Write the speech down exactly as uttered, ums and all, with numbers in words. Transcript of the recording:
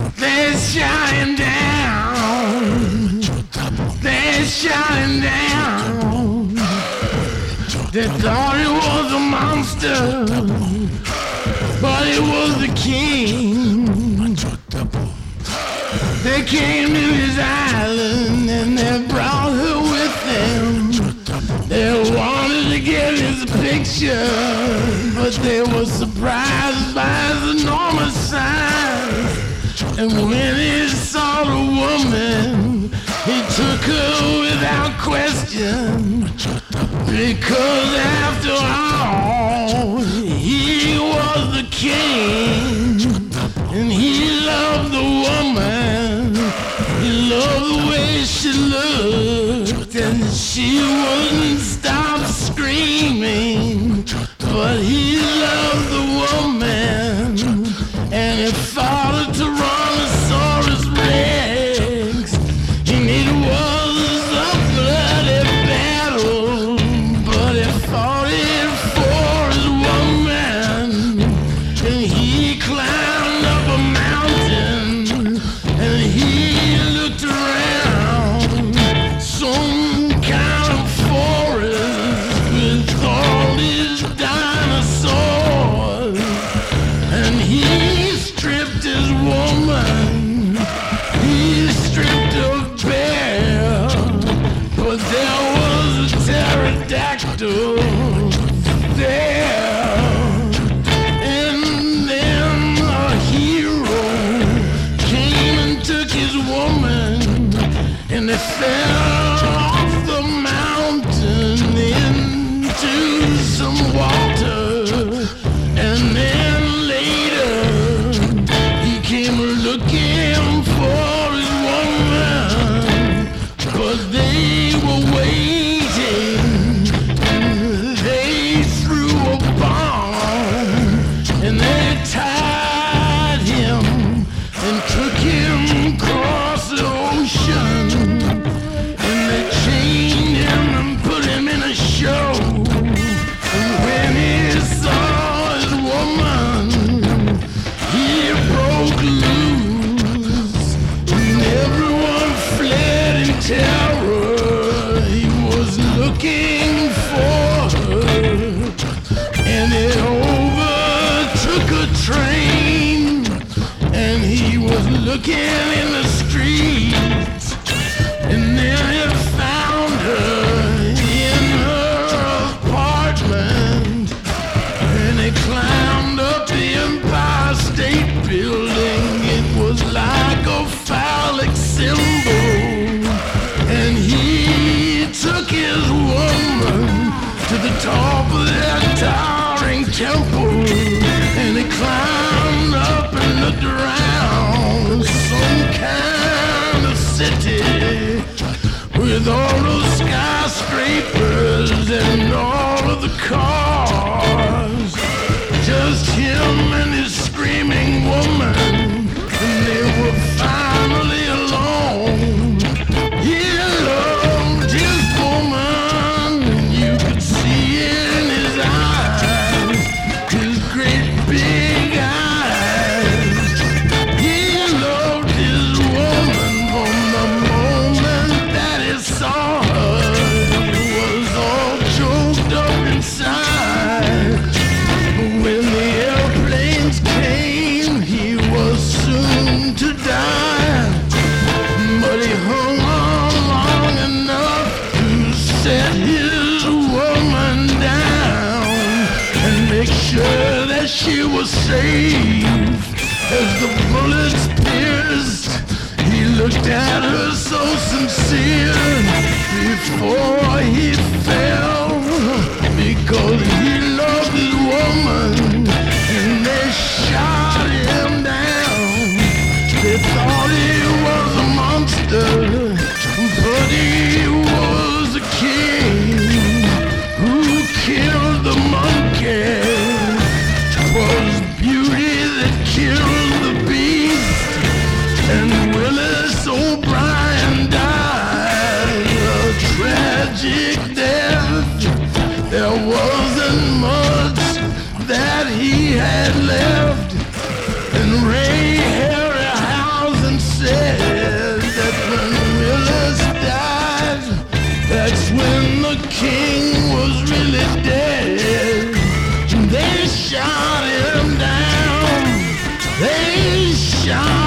They're shutting down. They're shutting down. They thought it was a monster, but it was the king. They came to his island and they brought her with them. They wanted to get his picture, but they were surprised by his enormous size. And when he saw the woman, he took her without question. Because after all, he was the king. And he loved the woman. He loved the way she looked. And she wouldn't stop screaming. But he loved the woman. And he fought a Tyrannosaurus Rex. And it was a bloody battle. But he fought it for his woman. And he climbed up a mountain. And he looked around. Some kind of forest with all these dinosaurs. And he stripped his woman, he stripped her bare, but there was a pterodactyl there. And then a hero came and took his woman, and they fell off the mountain into some water. And then looking for his woman, but they were waiting. They threw a bomb and they tied him and took him across the ocean. And they chained him and put him in a show. And when he saw his woman, he broke loose. Terror, he was looking for her, and it overtook a train, and he was looking in the streets, and then he found her in her apartment, and he climbed up the Empire State Building. It was like a phallic symbol. And he took his woman to the top of that towering temple. And he climbed up and looked around some kind of city with all those skyscrapers and all of the cars. Just him and his screaming woman. And they were finally alone. He loved his woman, and you could see it in his eyes, his great big eyes. He loved his woman from the moment that he saw her. He was all choked up inside. But when the airplanes came, he was soon to die. But he hung on long enough to set his woman down and make sure that she was safe. As the bullets pierced, he looked at her so sincere before he fell, because he loved his woman, and they shot him down. They thought he was a monster, but he was a king who killed the monkey. 'Twas beauty that killed the beast, and Willis O'Brien died a tragic death. There wasn't much that he had left, and Ray Harryhausen the king was really dead. They shot him down. They shot